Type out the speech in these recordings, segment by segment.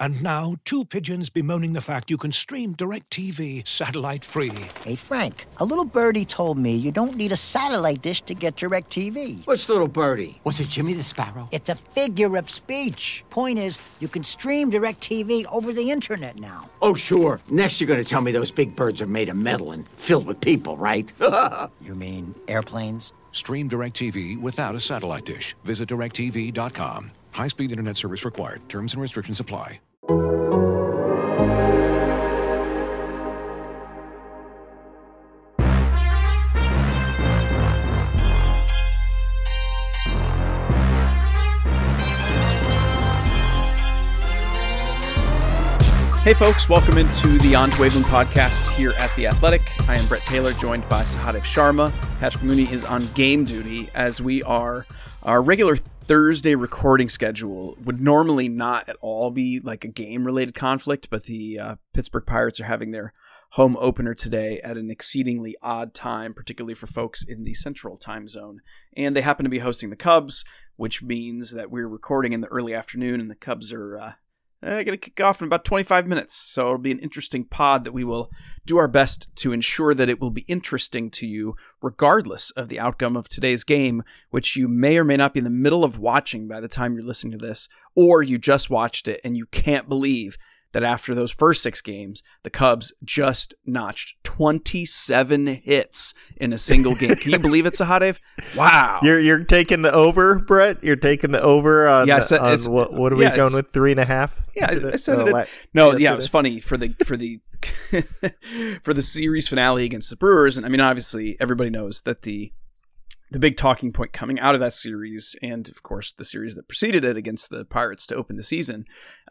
And now, two pigeons bemoaning the fact you can stream DirecTV satellite-free. Hey, Frank, a little birdie told me you don't need a satellite dish to get DirecTV. What's little birdie? Was it Jimmy the Sparrow? It's a figure of speech. Point is, you can stream DirecTV over the internet now. Oh, sure. Next you're going to tell me those big birds are made of metal and filled with people, right? You mean airplanes? Stream DirecTV without a satellite dish. Visit DirecTV.com. High-speed internet service required. Terms and restrictions apply. Hey folks, welcome into the On to Waveland podcast here at The Athletic. I am Brett Taylor, joined by Sahadev Sharma. Patrick Mooney is on game duty as we are. Our regular Thursday recording schedule would normally not at all be like a game-related conflict, but the Pittsburgh Pirates are having their home opener today at an exceedingly odd time, particularly for folks in the central time zone. And they happen to be hosting the Cubs, which means that we're recording in the early afternoon, and the Cubs are going to kick off in about 25 minutes. So it'll be an interesting pod that we will do our best to ensure that it will be interesting to you, regardless of the outcome of today's game, which you may or may not be in the middle of watching by the time you're listening to this, or you just watched it and you can't believe that after those first 6 games, the Cubs just notched 27 hits in a single game. Can you believe it, Sahadev? Wow. You're taking the over, Brett? You're taking the over on, what are we going with, 3.5? Yeah, I said it. No, yeah, it was funny for the for the series finale against the Brewers. And I mean, obviously, everybody knows that the big talking point coming out of that series, and of course the series that preceded it against the Pirates to open the season,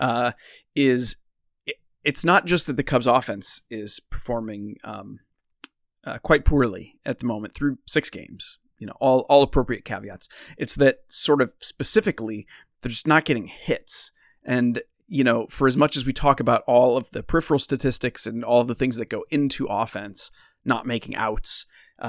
is it's not just that the Cubs offense is performing quite poorly at the moment through 6 games, all appropriate caveats. It's that sort of specifically they're just not getting hits. And, for as much as we talk about all of the peripheral statistics and all of the things that go into offense, not making outs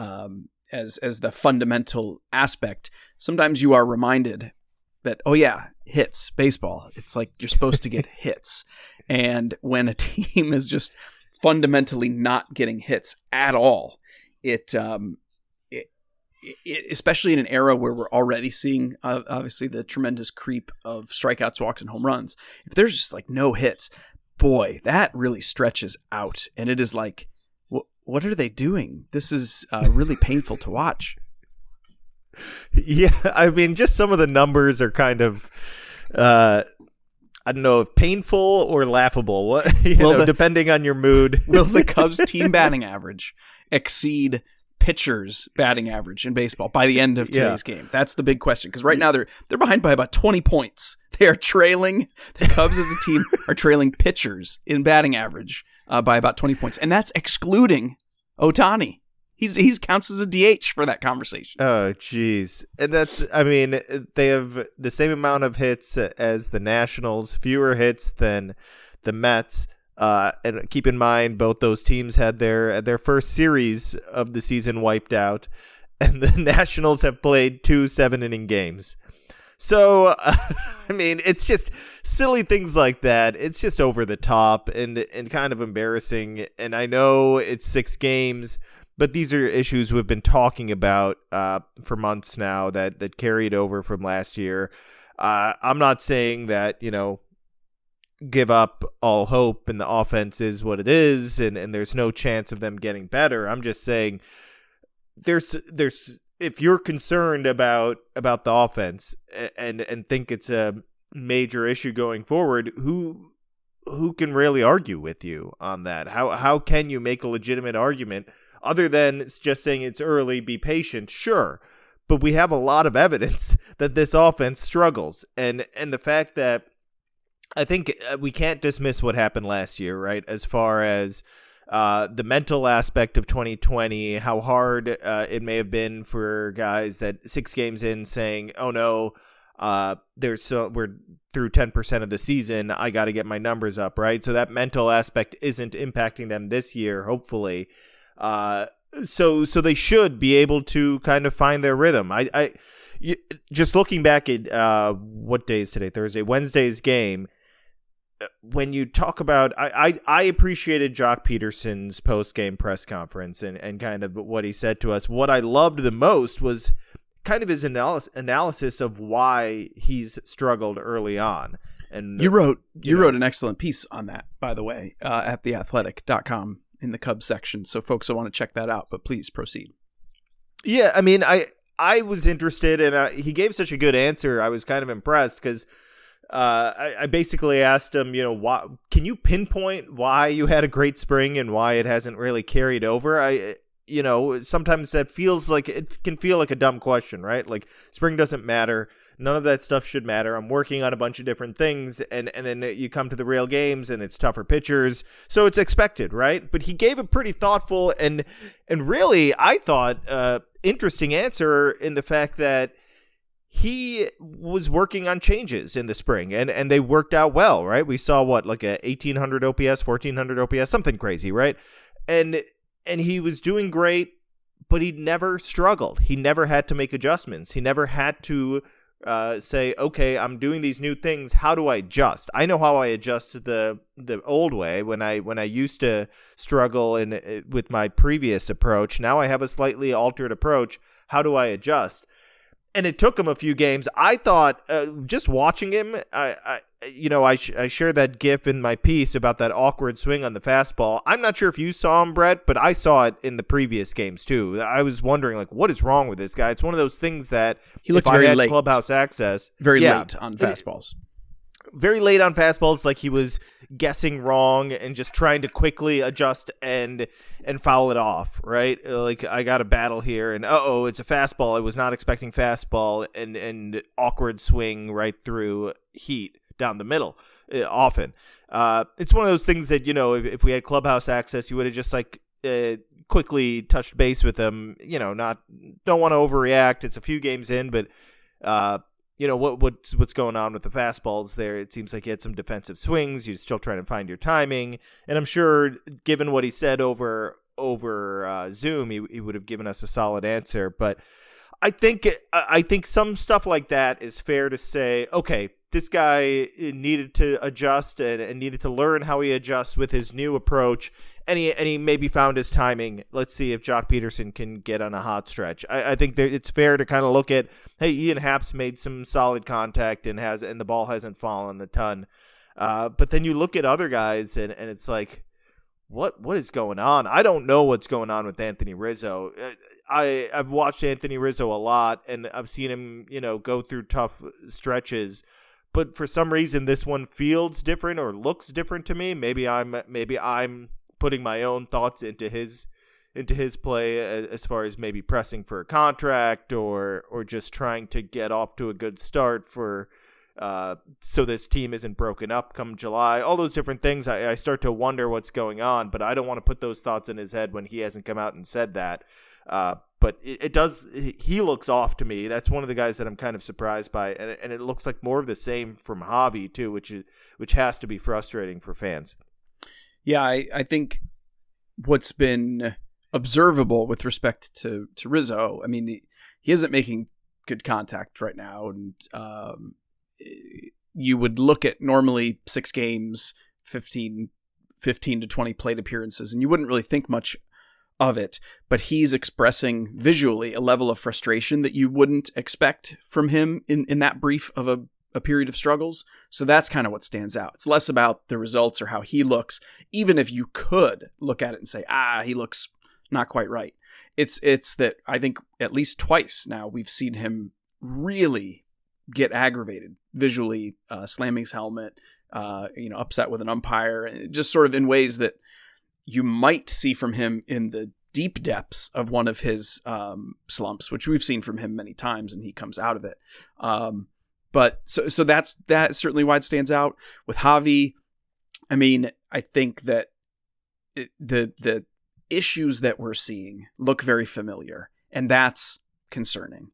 as the fundamental aspect, sometimes you are reminded that, oh yeah, hits, baseball. It's like you're supposed to get hits. And when a team is just fundamentally not getting hits at all, it especially in an era where we're already seeing obviously the tremendous creep of strikeouts, walks, and home runs, if there's just like no hits, boy, that really stretches out. And it is like, what are they doing? This is really painful to watch. Yeah, I mean, just some of the numbers are kind of, I don't know if painful or laughable, depending on your mood. Will the Cubs team batting average exceed pitchers' batting average in baseball by the end of today's game? That's the big question, because right now they're behind by about 20 points. They are trailing, the Cubs as a team are trailing pitchers in batting average by about 20 points, and that's excluding Ohtani. He's counts as a DH for that conversation. Oh, geez. And they have the same amount of hits as the Nationals, fewer hits than the Mets. And keep in mind, both those teams had their first series of the season wiped out, and the Nationals have played 2 7-inning games. So, it's just silly things like that. It's just over the top and kind of embarrassing. And I know it's 6 games, but these are issues we've been talking about for months now that carried over from last year. I'm not saying that, give up all hope and the offense is what it is and there's no chance of them getting better. I'm just saying there's if you're concerned about the offense and think it's a major issue going forward, who can really argue with you on that? How can you make a legitimate argument other than just saying it's early, be patient? Sure. But we have a lot of evidence that this offense struggles. And the fact that I think we can't dismiss what happened last year, right? As far as the mental aspect of 2020, how hard it may have been for guys that 6 games in saying, oh no, we're through 10% of the season. I got to get my numbers up, right? So that mental aspect isn't impacting them this year, hopefully. So they should be able to kind of find their rhythm. Just looking back at what day is today? Thursday, Wednesday's game. when you talk about, I appreciated Jock Peterson's post-game press conference and kind of what he said to us. What I loved the most was kind of his analysis of why he's struggled early on. And you wrote an excellent piece on that, by the way, at theathletic.com in the Cubs section. So folks will want to check that out, but please proceed. Yeah, I mean, I was interested, and he gave such a good answer. I was kind of impressed because I basically asked him, why, can you pinpoint why you had a great spring and why it hasn't really carried over? Sometimes that feels like it can feel like a dumb question, right? Like spring doesn't matter. None of that stuff should matter. I'm working on a bunch of different things, and then you come to the real games and it's tougher pitchers. So it's expected, right? But he gave a pretty thoughtful and really, I thought, interesting answer in the fact that he was working on changes in the spring, and they worked out well, right? We saw like a 1,800 OPS, 1,400 OPS, something crazy, right? And he was doing great, but he never struggled. He never had to make adjustments. He never had to say, okay, I'm doing these new things. How do I adjust? I know how I adjust the old way when I used to struggle with my previous approach. Now I have a slightly altered approach. How do I adjust? And it took him a few games. I thought, just watching him, I shared that GIF in my piece about that awkward swing on the fastball. I'm not sure if you saw him, Brett, but I saw it in the previous games too. I was wondering, like, what is wrong with this guy? It's one of those things that he looked very late. Clubhouse access, very late on fastballs. Very late on fastballs, like he was guessing wrong and just trying to quickly adjust and foul it off, right? Like, I got a battle here, and it's a fastball. I was not expecting fastball, and awkward swing right through heat down the middle often. It's one of those things that, if we had clubhouse access, you would have just quickly touched base with him. Don't want to overreact. It's a few games in, but what's going on with the fastballs there? It seems like he had some defensive swings. You're still trying to find your timing, and I'm sure, given what he said over Zoom, he would have given us a solid answer. But I think some stuff like that is fair to say. Okay, this guy needed to adjust and needed to learn how he adjusts with his new approach, and he maybe found his timing. Let's see if Jock Peterson can get on a hot stretch. I think it's fair to kind of look at, hey, Ian Happ's made some solid contact and the ball hasn't fallen a ton. But then you look at other guys and it's like, what is going on? I don't know what's going on with Anthony Rizzo. I've watched Anthony Rizzo a lot, and I've seen him, go through tough stretches. But for some reason, this one feels different or looks different to me. Maybe I'm putting my own thoughts into his play as far as maybe pressing for a contract or just trying to get off to a good start so this team isn't broken up come July. All those different things. I start to wonder what's going on, but I don't want to put those thoughts in his head when he hasn't come out and said that. But it does. He looks off to me. That's one of the guys that I'm kind of surprised by, and it looks like more of the same from Javi too, which has to be frustrating for fans. Yeah, I think what's been observable with respect to Rizzo, I mean, he isn't making good contact right now, and you would look at normally 6 games, 15 to 20 plate appearances, and you wouldn't really think much of it, but he's expressing visually a level of frustration that you wouldn't expect from him in that brief of a period of struggles. So that's kind of what stands out. It's less about the results or how he looks, even if you could look at it and say, he looks not quite right. It's that I think at least twice now we've seen him really get aggravated visually, slamming his helmet, upset with an umpire, just sort of in ways that you might see from him in the deep depths of one of his slumps, which we've seen from him many times, and he comes out of it. But so that's certainly why it stands out. With Javi, I mean, I think that the issues that we're seeing look very familiar, and that's concerning.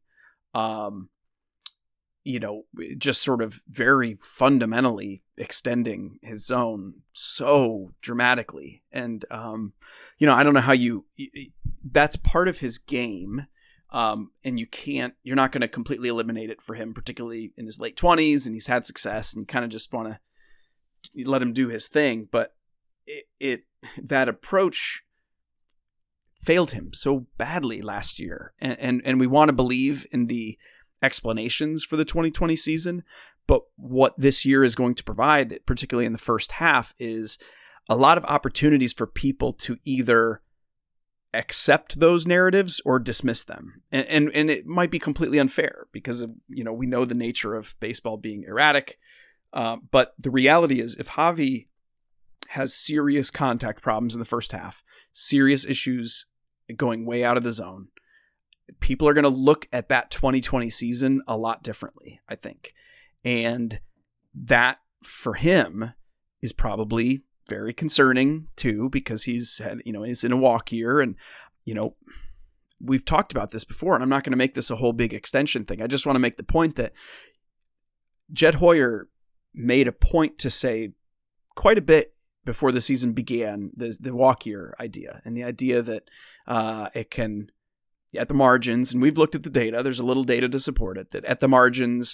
Just sort of very fundamentally extending his zone so dramatically. And, I don't know how that's part of his game. And you're not going to completely eliminate it for him, particularly in his late 20s, and he's had success, and you kind of just want to let him do his thing, but that approach failed him so badly last year. And we want to believe in the explanations for the 2020 season, but what this year is going to provide, particularly in the first half, is a lot of opportunities for people to either accept those narratives or dismiss them. And it might be completely unfair because of, we know the nature of baseball being erratic. But the reality is, if Javi has serious contact problems in the first half, serious issues going way out of the zone, people are going to look at that 2020 season a lot differently, I think. And that, for him, is probably very concerning too, because he's in a walk year, and we've talked about this before, and I'm not going to make this a whole big extension thing. I just want to make the point that Jed Hoyer made a point to say quite a bit before the season began, the walk year idea, and the idea that it can, at the margins, and we've looked at the data, there's a little data to support it, that at the margins,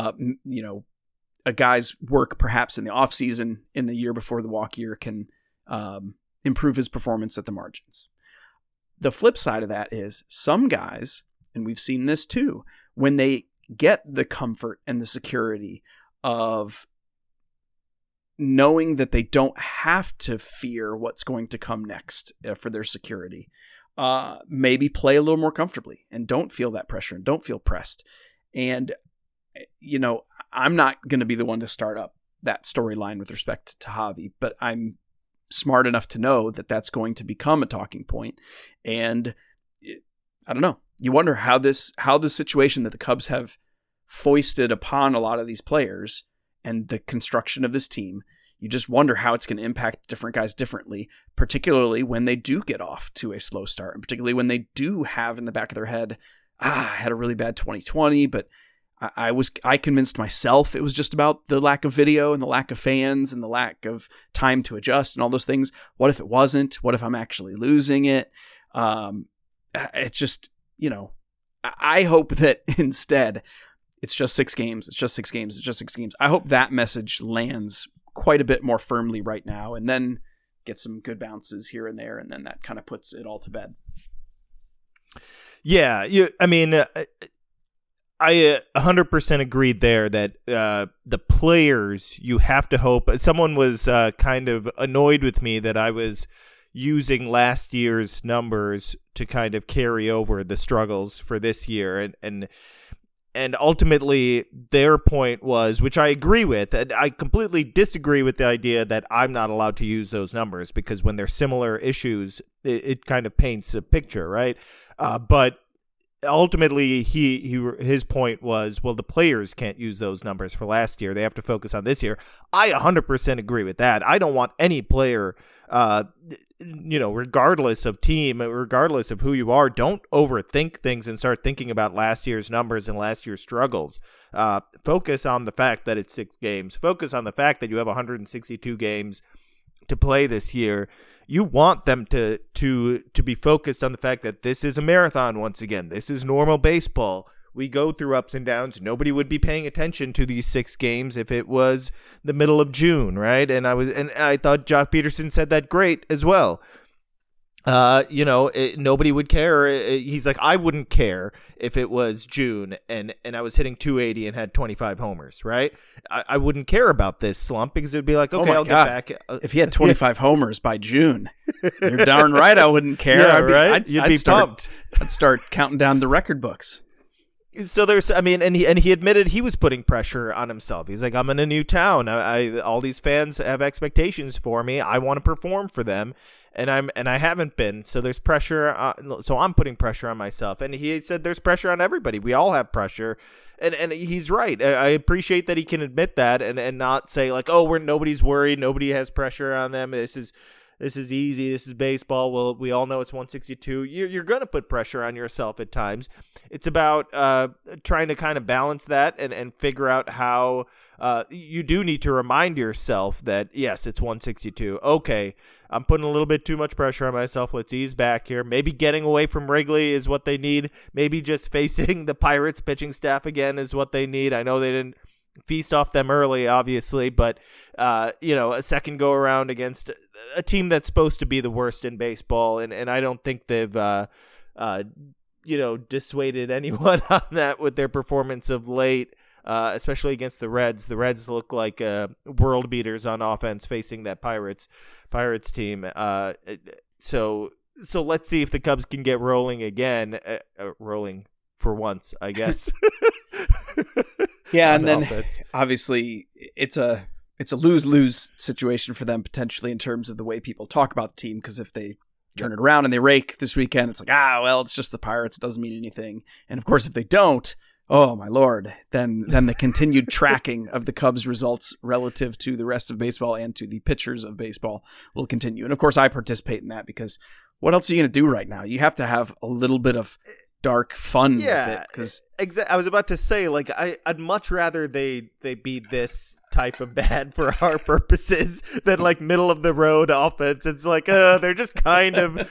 a guy's work perhaps in the off season in the year before the walk year can improve his performance at the margins. The flip side of that is some guys, and we've seen this too, when they get the comfort and the security of knowing that they don't have to fear what's going to come next for their security, maybe play a little more comfortably and don't feel that pressure and don't feel pressed. And, I'm not going to be the one to start up that storyline with respect to Javi, but I'm smart enough to know that that's going to become a talking point. And I don't know. You wonder how the situation that the Cubs have foisted upon a lot of these players and the construction of this team, you just wonder how it's going to impact different guys differently, particularly when they do get off to a slow start, and particularly when they do have in the back of their head, I had a really bad 2020, but I convinced myself it was just about the lack of video and the lack of fans and the lack of time to adjust and all those things. What if it wasn't? What if I'm actually losing it? It's just, I hope that instead it's just 6 games. It's just 6 games. It's just 6 games. I hope that message lands quite a bit more firmly right now, and then get some good bounces here and there. And then that kind of puts it all to bed. Yeah. I 100% agreed there that the players, you have to hope. Someone was kind of annoyed with me that I was using last year's numbers to kind of carry over the struggles for this year. And ultimately their point was, which I agree with, and I completely disagree with the idea that I'm not allowed to use those numbers, because when they're similar issues, it kind of paints a picture, right? But ultimately, his point was, well, the players can't use those numbers for last year. They have to focus on this year. I 100% agree with that. I don't want any player, regardless of team, regardless of who you are, don't overthink things and start thinking about last year's numbers and last year's struggles. Focus on the fact that it's 6 games. Focus on the fact that you have 162 games to play this year. You want them to be focused on the fact that this is a marathon once again. This is normal baseball. We go through ups and downs. Nobody would be paying attention to these 6 games if it was the middle of June, right? And I thought Jock Peterson said that great as well. Nobody would care. He's like, I wouldn't care if it was June and I was hitting 280 and had 25 homers, right? I wouldn't care about this slump because it would be like, okay, I'll get back. If he had 25 homers by June, you're darn right I wouldn't care. Yeah, right? You'd be pumped. I'd start counting down the record books. So and he admitted he was putting pressure on himself. He's like, I'm in a new town. All these fans have expectations for me. I want to perform for them, and I haven't been. So there's pressure. So I'm putting pressure on myself. And he said there's pressure on everybody. We all have pressure, and he's right. I appreciate that he can admit that and not say like, oh, nobody's worried. Nobody has pressure on them. This is easy. This is baseball. Well, we all know it's 162. You're going to put pressure on yourself at times. It's about trying to kind of balance that and figure out how you do need to remind yourself that, yes, it's 162. Okay, I'm putting a little bit too much pressure on myself. Let's ease back here. Maybe getting away from Wrigley is what they need. Maybe just facing the Pirates pitching staff again is what they need. I know they didn't feast off them early, obviously, but a second go around against a team that's supposed to be the worst in baseball, and I don't think they've dissuaded anyone on that with their performance of late. Especially against the Reds. The Reds look like world beaters on offense facing that Pirates team. So let's see if the Cubs can get rolling again. Rolling for once, I guess. Yeah, and then obviously it's a lose-lose situation for them potentially in terms of the way people talk about the team, because if they turn it around and they rake this weekend, it's like, it's just the Pirates. It doesn't mean anything. And of course, if they don't, oh my Lord, then the continued tracking of the Cubs' results relative to the rest of baseball and to the pitchers of baseball will continue. And of course, I participate in that, because what else are you going to do right now? You have to have a little bit of dark fun with it. I was about to say, like, I'd much rather they be this type of bad for our purposes than like middle of the road offense. It's like they're just kind of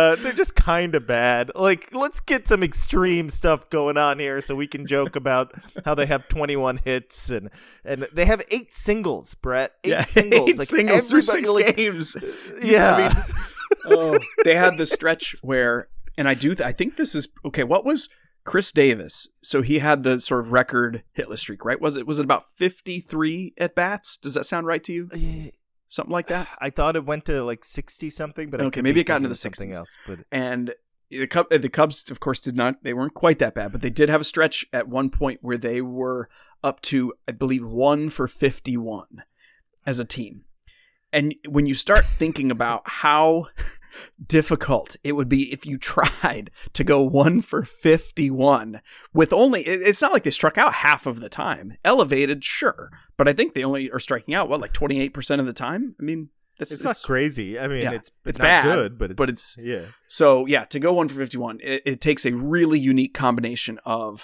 bad. Like, let's get some extreme stuff going on here so we can joke about how they have 21 hits and they have 8 singles, Brett. 8 singles. 8 like singles through 6 games. Yeah. I mean, they had the stretch where, and I think this is okay. What was Chris Davis? So he had the sort of record hitless streak, right? Was it about 53 at bats? Does that sound right to you? Something like that. I thought it went to like 60 something, but okay, maybe it got into the 60s. Else, but and the Cubs, of course, they weren't quite that bad, but they did have a stretch at one point where they were up to, I believe, 1 for 51 as a team. And when you start thinking about how difficult it would be if you tried to go 1 for 51 with only, it's not like they struck out half of the time. Elevated, sure, but I think they only are striking out, like 28% of the time? I mean, it's not crazy. I mean, it's not bad, good, but it's yeah. So yeah, to go 1 for 51, it takes a really unique combination of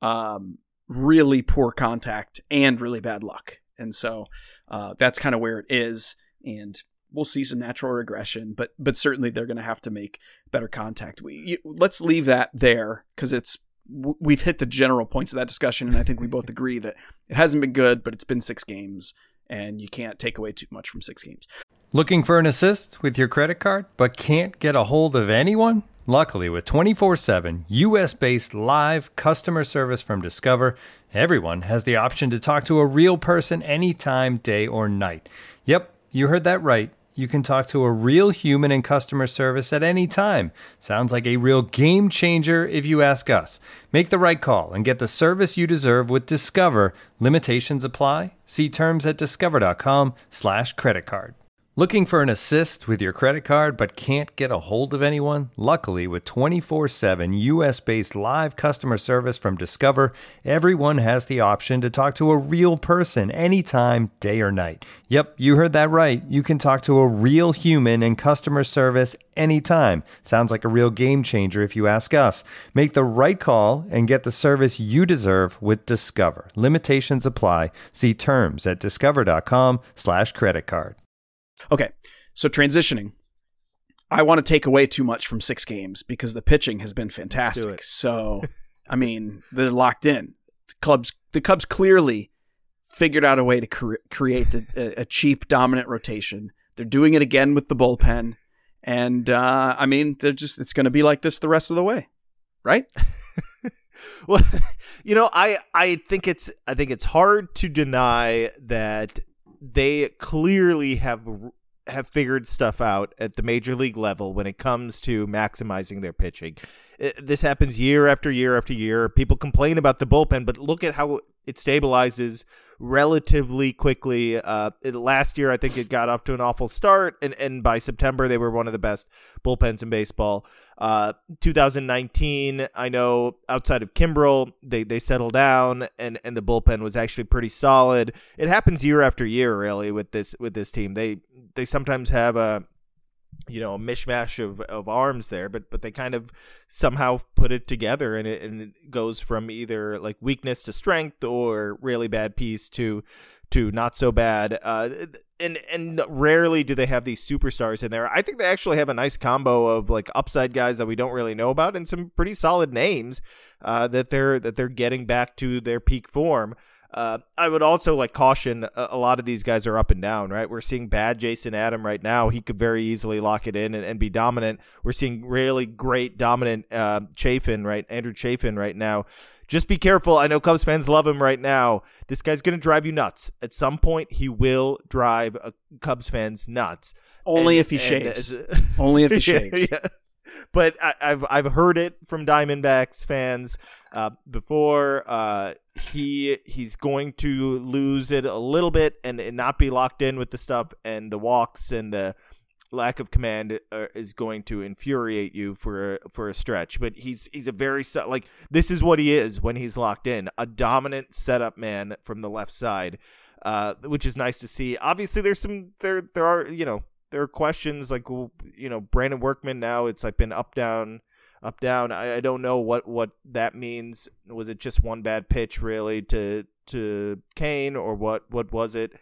really poor contact and really bad luck. And so that's kind of where it is. And we'll see some natural regression, but certainly they're going to have to make better contact. Let's leave that there, because we've hit the general points of that discussion, and I think we both agree that it hasn't been good, but it's been 6 games, and you can't take away too much from 6 games. Looking for an assist with your credit card, but can't get a hold of anyone? Luckily, with 24/7 U.S.-based live customer service from Discover, everyone has the option to talk to a real person anytime, day or night. Yep. You heard that right. You can talk to a real human in customer service at any time. Sounds like a real game changer if you ask us. Make the right call and get the service you deserve with Discover. Limitations apply. See terms at discover.com/creditcard. Looking for an assist with your credit card but can't get a hold of anyone? Luckily, with 24/7 U.S.-based live customer service from Discover, everyone has the option to talk to a real person anytime, day or night. Yep, you heard that right. You can talk to a real human in customer service anytime. Sounds like a real game changer if you ask us. Make the right call and get the service you deserve with Discover. Limitations apply. See terms at discover.com/creditcard. Okay, so transitioning. I want to take away too much from 6 games because the pitching has been fantastic. So, I mean, they're locked in. The Cubs clearly figured out a way to create a cheap, dominant rotation. They're doing it again with the bullpen. And, I mean, it's going to be like this the rest of the way, right? Well, I think it's hard to deny that they clearly have figured stuff out at the major league level when it comes to maximizing their pitching. This happens year after year after year. People complain about the bullpen, but look at how it stabilizes relatively quickly. Last year, I think it got off to an awful start, and by September, they were one of the best bullpens in baseball. 2019, I know outside of Kimbrel, they settled down, and the bullpen was actually pretty solid. It happens year after year, really, with this team. They sometimes have a mishmash of arms there, but they kind of somehow put it together, and it goes from either like weakness to strength or really bad piece to not so bad. And rarely do they have these superstars in there. I think they actually have a nice combo of like upside guys that we don't really know about and some pretty solid names that they're getting back to their peak form. I would also like caution a lot of these guys are up and down, right? We're seeing bad Jason Adam right now. He could very easily lock it in and be dominant. We're seeing really great dominant Chafin, right? Andrew Chafin right now. Just be careful. I know Cubs fans love him right now. This guy's going to drive you nuts. At some point, he will drive Cubs fans nuts. Only if he shaves. Only if he shaves. Yeah. But I've heard it from Diamondbacks fans before. He's going to lose it a little bit and not be locked in with the stuff, and the walks and the lack of command is going to infuriate you for a stretch. But he's a very this is what he is when he's locked in, a dominant setup man from the left side, which is nice to see. Obviously, there are questions like, Brandon Workman now. It's like been up down. I don't know what that means. Was it just one bad pitch really to Kane, or what was it?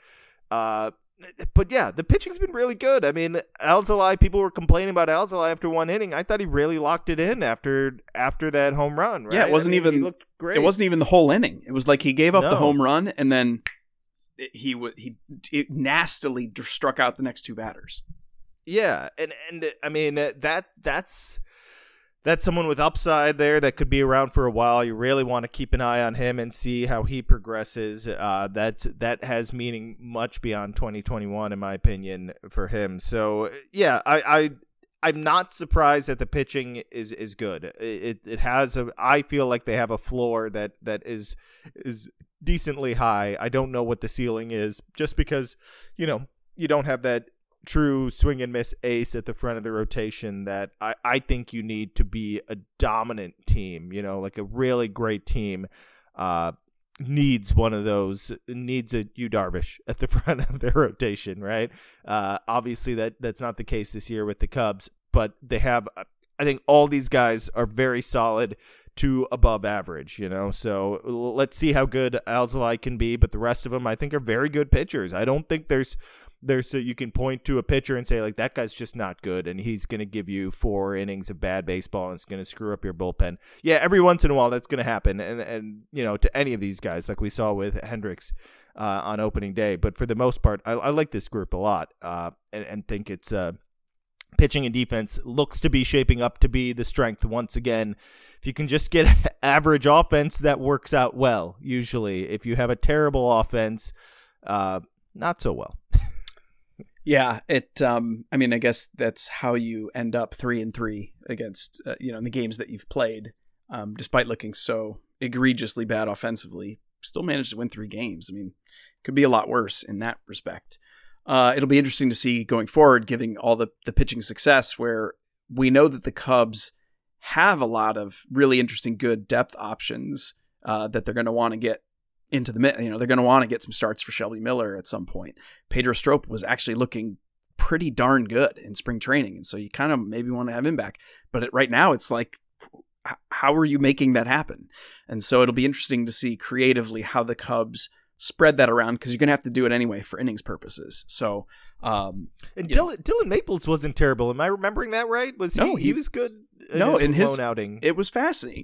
But yeah, the pitching's been really good. I mean, Alzolay, people were complaining about Alzolay after one inning. I thought he really locked it in after that home run, right? Yeah, it wasn't even, he looked great. It wasn't even the whole inning. It was like he gave up the home run, and then he nastily struck out the next two batters. Yeah, and I mean, that's someone with upside there that could be around for a while. You really want to keep an eye on him and see how he progresses. That has meaning much beyond 2021, in my opinion, for him. So yeah, I'm not surprised that the pitching is good. It has I feel like they have a floor that is decently high. I don't know what the ceiling is, just because you don't have that true swing and miss ace at the front of the rotation that I think you need to be a dominant team. Like a really great team needs one of those, needs a Yu Darvish at the front of their rotation, right? Obviously that's not the case this year with the Cubs, but they have, I think all these guys are very solid to above average, so let's see how good Alzolay can be, but the rest of them I think are very good pitchers. I don't think there's you can point to a pitcher and say like that guy's just not good and he's going to give you 4 innings of bad baseball and it's going to screw up your bullpen. Yeah, every once in a while that's going to happen, and to any of these guys like we saw with Hendricks on opening day. But for the most part, I like this group a lot and think it's pitching and defense looks to be shaping up to be the strength once again. If you can just get average offense, that works out well usually. If you have a terrible offense, not so well. Yeah, I guess that's how you end up 3-3 against, in the games that you've played, despite looking so egregiously bad offensively, still managed to win 3 games. I mean, it could be a lot worse in that respect. It'll be interesting to see going forward, giving all the pitching success, where we know that the Cubs have a lot of really interesting, good depth options that they're going to want to get into the, they're going to want to get some starts for Shelby Miller at some point. Pedro Strop was actually looking pretty darn good in spring training, and so you kind of maybe want to have him back. But right now, it's like, how are you making that happen? And so it'll be interesting to see creatively how the Cubs spread that around, because you're going to have to do it anyway for innings purposes. So, and Dylan Maples wasn't terrible. Am I remembering that right? He was good? In his lone outing. It was fascinating.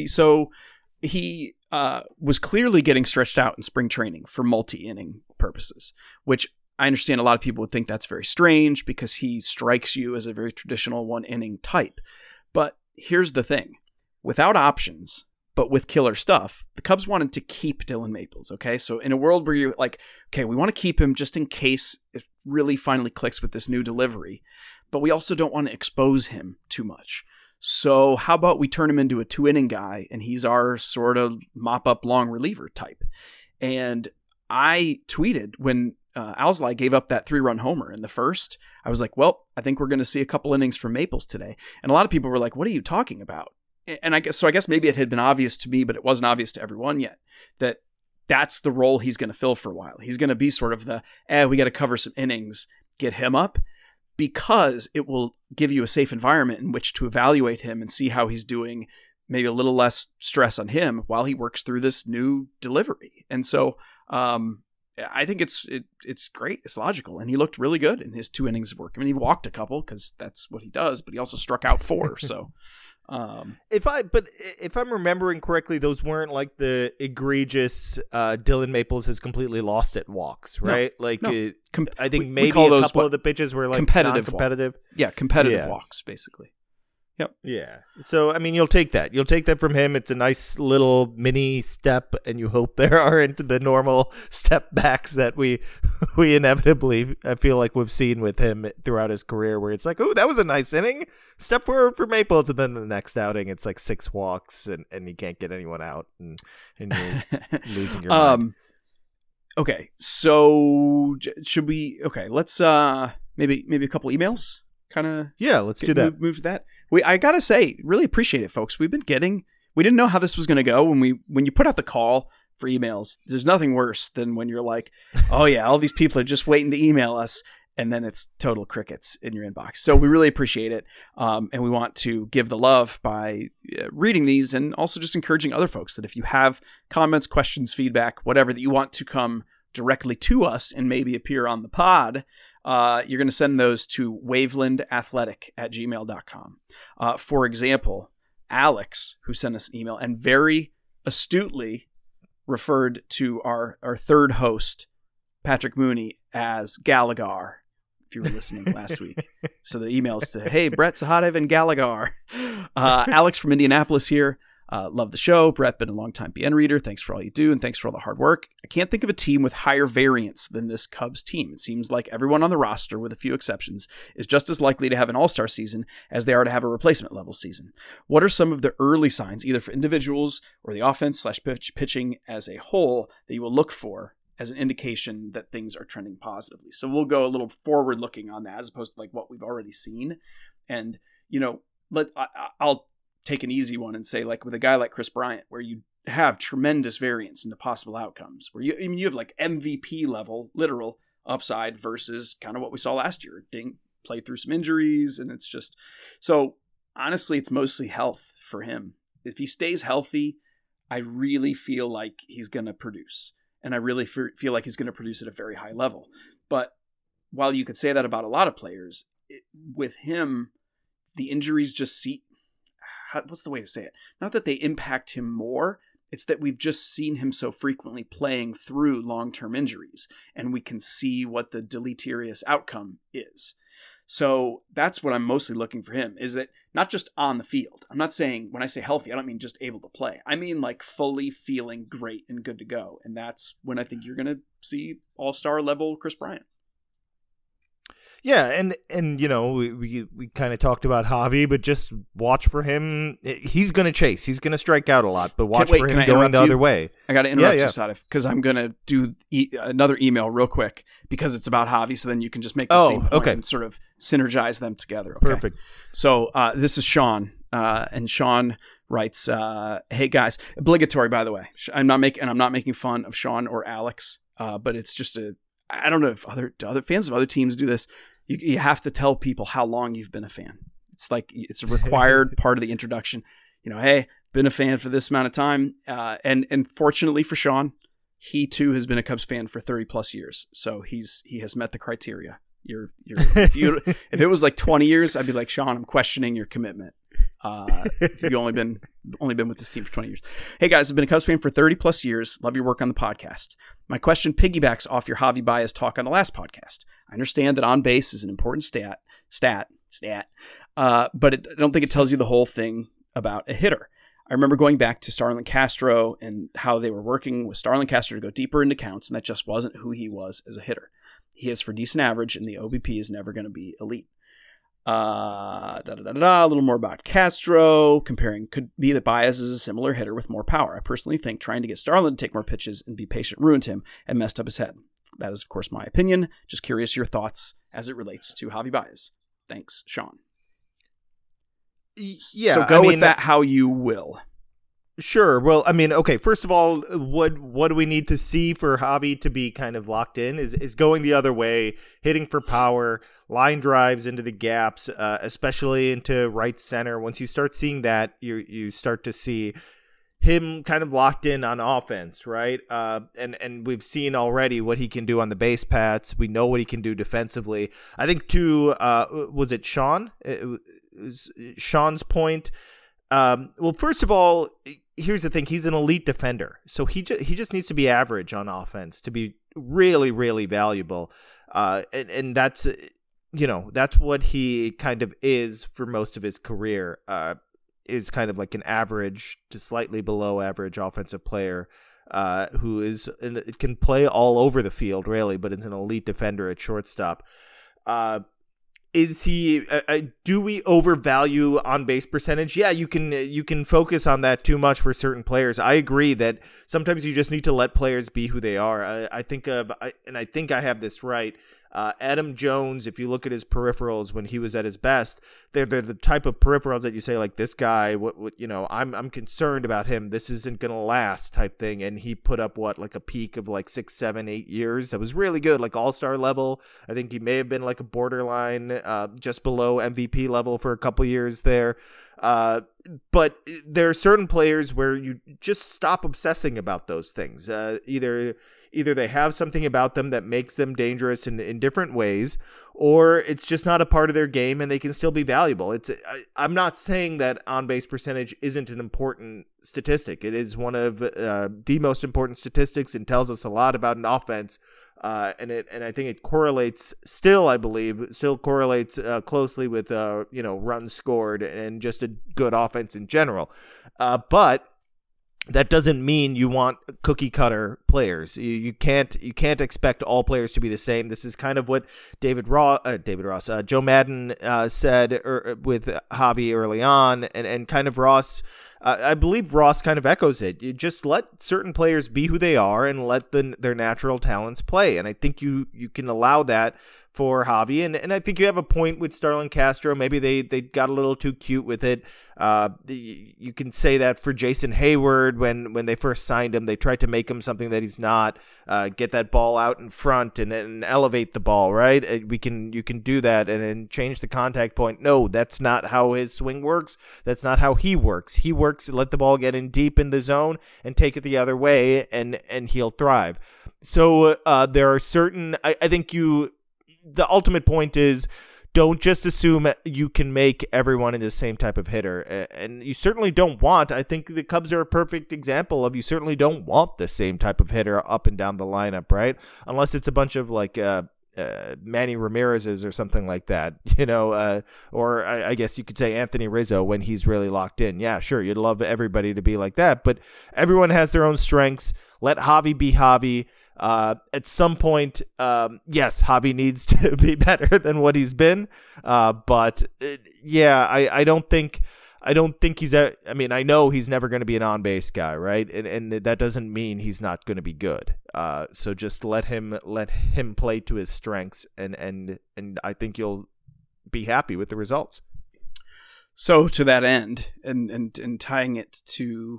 He was clearly getting stretched out in spring training for multi-inning purposes, which I understand a lot of people would think that's very strange because he strikes you as a very traditional 1-inning type. But here's the thing. Without options, but with killer stuff, the Cubs wanted to keep Dylan Maples, okay? So in a world where you're like, okay, we want to keep him just in case it really finally clicks with this new delivery, but we also don't want to expose him too much. So how about we turn him into a 2-inning guy, and he's our sort of mop-up long reliever type. And I tweeted when Alzolay gave up that 3-run homer in the first, I was like, well, I think we're going to see a couple innings from Maples today. And a lot of people were like, what are you talking about? And I guess maybe it had been obvious to me, but it wasn't obvious to everyone yet, that that's the role he's going to fill for a while. He's going to be sort of we got to cover some innings, get him up, because it will give you a safe environment in which to evaluate him and see how he's doing, maybe a little less stress on him while he works through this new delivery. And so, I think it's great. It's logical. And he looked really good in his 2 innings of work. I mean, he walked a couple because that's what he does, but he also struck out 4. So if I'm remembering correctly, those weren't like the egregious Dylan Maples has completely lost at walks, right? I think maybe a couple of the pitches were like competitive. Yeah, competitive walks, basically. Yep. Yeah. So, I mean, you'll take that. You'll take that from him. It's a nice little mini step, and you hope there aren't the normal step backs that we inevitably, I feel like we've seen with him throughout his career, where it's like, oh, that was a nice inning. Step forward for Maples, and then the next outing, it's like 6 walks, and he can't get anyone out, and you're losing your mind. Okay, so should we? Okay, let's maybe a couple emails. Let's do that. Move to that. I gotta say, really appreciate it, folks. We didn't know how this was gonna go when you put out the call for emails. There's nothing worse than when you're like, oh yeah, all these people are just waiting to email us, and then it's total crickets in your inbox. So we really appreciate it, and we want to give the love by reading these, and also just encouraging other folks that if you have comments, questions, feedback, whatever that you want to come directly to us and maybe appear on the pod, you're going to send those to wavelandathletic@gmail.com. For example, Alex, who sent us an email and very astutely referred to our third host, Patrick Mooney, as Gallagher, if you were listening last week. So the emails to, hey, Brett Sahadev and Gallagher. Alex from Indianapolis here. Love the show. Brett, been a long-time BN reader. Thanks for all you do, and thanks for all the hard work. I can't think of a team with higher variance than this Cubs team. It seems like everyone on the roster, with a few exceptions, is just as likely to have an all-star season as they are to have a replacement-level season. What are some of the early signs, either for individuals or the offense/pitching as a whole, that you will look for as an indication that things are trending positively? So we'll go a little forward-looking on that, as opposed to like what we've already seen. And, I'll take an easy one and say, like with a guy like Chris Bryant, where you have tremendous variance in the possible outcomes, where you have like MVP level literal upside versus kind of what we saw last year. Ding played through some injuries, and it's just so honestly, it's mostly health for him. If he stays healthy, I really feel like he's going to produce, and I really feel like he's going to produce at a very high level. But while you could say that about a lot of players, with him, the injuries just what's the way to say it? Not that they impact him more. It's that we've just seen him so frequently playing through long-term injuries, and we can see what the deleterious outcome is. So that's what I'm mostly looking for him, is that not just on the field. I'm not saying, when I say healthy, I don't mean just able to play. I mean like fully feeling great and good to go. And that's when I think you're going to see all-star level Chris Bryant. Yeah, and we kind of talked about Javi, but just watch for him. He's going to chase. He's going to strike out a lot, but watch for him going the other way. I got to interrupt you, Sahadev, because I'm going to do another email real quick because it's about Javi, so then you can just make the same point and sort of synergize them together. Okay? Perfect. So this is Sean, and Sean writes, "Hey guys, obligatory by the way. I'm not making fun of Sean or Alex, but it's just I don't know if other fans of other teams do this. You have to tell people how long you've been a fan. It's like it's a required part of the introduction. Hey, been a fan for this amount of time. And fortunately for Sean, he too has been a Cubs fan for 30 plus years. So he has met the criteria. If it was like 20 years, I'd be like, Sean, I'm questioning your commitment. If you've only been with this team for 20 years. Hey guys, I've been a Cubs fan for 30 plus years. Love your work on the podcast. My question piggybacks off your Javi Baez talk on the last podcast. I understand that on base is an important stat, but I don't think it tells you the whole thing about a hitter. I remember going back to Starlin Castro and how they were working with Starlin Castro to go deeper into counts, and that just wasn't who he was as a hitter. He is for decent average, and the OBP is never going to be elite. A little more about Castro. Comparing could be that Baez is a similar hitter with more power. I personally think trying to get Starlin to take more pitches and be patient ruined him and messed up his head. That is, of course, my opinion. Just curious your thoughts as it relates to Javi Baez. Thanks, Sean. Yeah, so go with that how you will. Sure. Well, I mean, okay, first of all, what do we need to see for Javi to be kind of locked in is going the other way, hitting for power, line drives into the gaps, especially into right center. Once you start seeing that, you start to see him kind of locked in on offense, right? And we've seen already what he can do on the base paths. We know what he can do defensively. I think too, was it Sean? It was Sean's point. Well, first of all, here's the thing. He's an elite defender. So he just needs to be average on offense to be really, really valuable. And that's, that's what he kind of is for most of his career, is kind of like an average to slightly below average offensive player, who can play all over the field, really, but is an elite defender at shortstop. Is he? Do we overvalue on base percentage? Yeah, you can focus on that too much for certain players. I agree that sometimes you just need to let players be who they are. I think I have this right. Adam Jones, if you look at his peripherals when he was at his best, they're the type of peripherals that you say, like, this guy, I'm concerned about him. This isn't going to last type thing. And he put up like a peak of like 6, 7, 8 years. That was really good, like all-star level. I think he may have been like a borderline, just below MVP level for a couple years there. But there are certain players where you just stop obsessing about those things. Either they have something about them that makes them dangerous in different ways, or it's just not a part of their game and they can still be valuable. I'm not saying that on-base percentage isn't an important statistic. It is one of the most important statistics and tells us a lot about an offense. And I think it correlates closely with runs scored and just a good offense in general. But that doesn't mean you want cookie cutter players. You can't expect all players to be the same. This is kind of what Joe Madden said with Javi early on, and kind of Ross. I believe Ross kind of echoes it. You just let certain players be who they are and let their natural talents play. And I think you can allow that for Javi. And I think you have a point with Starlin Castro. Maybe they got a little too cute with it. You can say that for Jason Hayward when they first signed him. They tried to make him something that he's not. Get that ball out in front and elevate the ball, right? You can do that and then change the contact point. No, that's not how his swing works. That's not how he works. He works to let the ball get in deep in the zone and take it the other way, and he'll thrive. So there are certain, I think the ultimate point is, don't just assume you can make everyone into the same type of hitter. And you certainly don't want, I think the Cubs are a perfect example of, you certainly don't want the same type of hitter up and down the lineup, right? Unless it's a bunch of like Manny Ramirez's or something like that, or I guess you could say Anthony Rizzo when he's really locked in. Yeah, sure, you'd love everybody to be like that, but everyone has their own strengths. Let Javi be Javi. At some point, yes, Javi needs to be better than what he's been. But I don't think he's I know he's never going to be an on-base guy, right? And that doesn't mean he's not going to be good. So just let him play to his strengths, and I think you'll be happy with the results. So to that end, and tying it to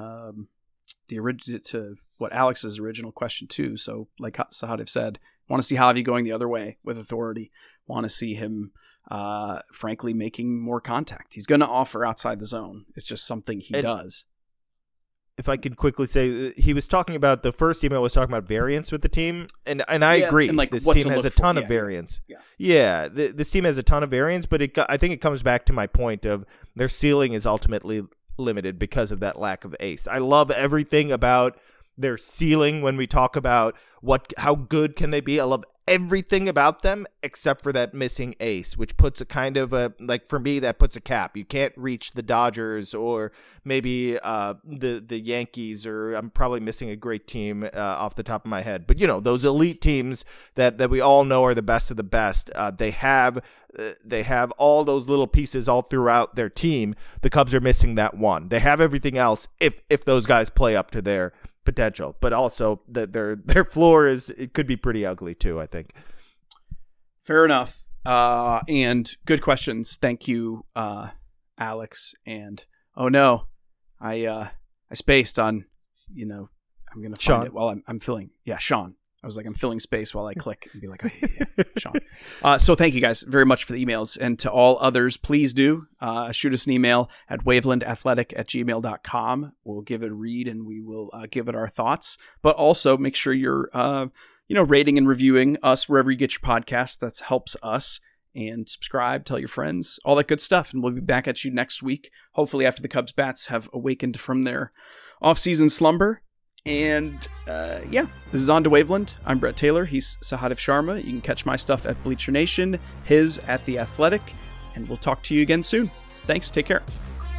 to what Alex's original question too. So like Sahadev said, want to see Javi going the other way with authority. Want to see him, frankly, making more contact. He's going to offer outside the zone. It's just something he does. If I could quickly say, he was talking about, the first email was talking about variance with the team, and I agree. And like this what team has a ton of variance. Yeah, this team has a ton of variance, but I think it comes back to my point of their ceiling is ultimately limited because of that lack of ace. I love everything about their ceiling when we talk about how good can they be. I love everything about them except for that missing ace, which puts a kind of for me, that puts a cap. You can't reach the Dodgers or maybe the Yankees, or I'm probably missing a great team off the top of my head. But those elite teams that we all know are the best of the best. They have all those little pieces all throughout their team. The Cubs are missing that one. They have everything else if those guys play up to their potential, but also that their floor it could be pretty ugly too, I think. Fair enough. And good questions. Thank you, Alex. And oh no, I spaced on, I'm going to find Sean. it while I'm filling. Yeah, Sean. I was like, I'm filling space while I click and be like, oh, yeah, Sean. So thank you guys very much for the emails. And to all others, please do shoot us an email at wavelandathletic@gmail.com. We'll give it a read and we will give it our thoughts. But also make sure you're, rating and reviewing us wherever you get your podcast. That helps us. And subscribe, tell your friends, all that good stuff. And we'll be back at you next week, hopefully after the Cubs bats have awakened from their off-season slumber. And this is On to Waveland. I'm Brett Taylor. He's Sahadev Sharma. You can catch my stuff at Bleacher Nation, his at The Athletic, and we'll talk to you again soon. Thanks. Take care.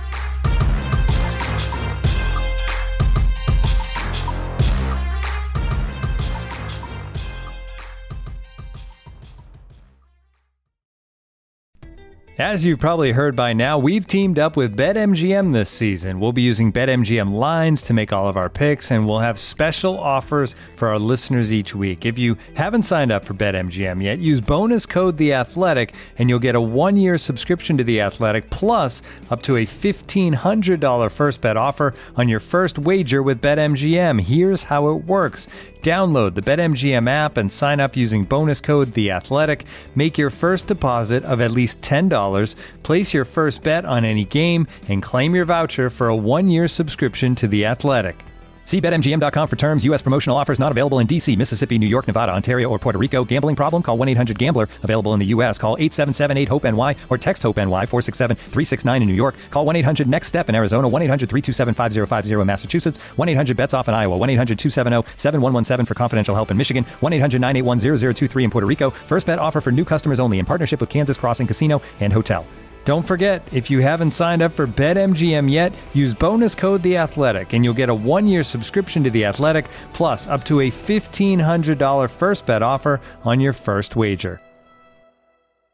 As you've probably heard by now, we've teamed up with BetMGM this season. We'll be using BetMGM lines to make all of our picks, and we'll have special offers for our listeners each week. If you haven't signed up for BetMGM yet, use bonus code The Athletic, and you'll get a 1-year subscription to The Athletic, plus up to a $1,500 first bet offer on your first wager with BetMGM. Here's how it works. Download the BetMGM app and sign up using bonus code The Athletic. Make your first deposit of at least $10. Place your first bet on any game and claim your voucher for a 1-year subscription to The Athletic. See BetMGM.com for terms. U.S. promotional offers not available in D.C., Mississippi, New York, Nevada, Ontario, or Puerto Rico. Gambling problem? Call 1-800-GAMBLER. Available in the U.S. Call 877-8-HOPE-NY or text HOPE-NY 467-369 in New York. Call 1-800-NEXT-STEP in Arizona. 1-800-327-5050 in Massachusetts. 1-800-BETS-OFF in Iowa. 1-800-270-7117 for confidential help in Michigan. 1-800-981-0023 in Puerto Rico. First bet offer for new customers only in partnership with Kansas Crossing Casino and Hotel. Don't forget, if you haven't signed up for BetMGM yet, use bonus code The Athletic, and you'll get a 1-year subscription to The Athletic, plus up to a $1,500 first bet offer on your first wager.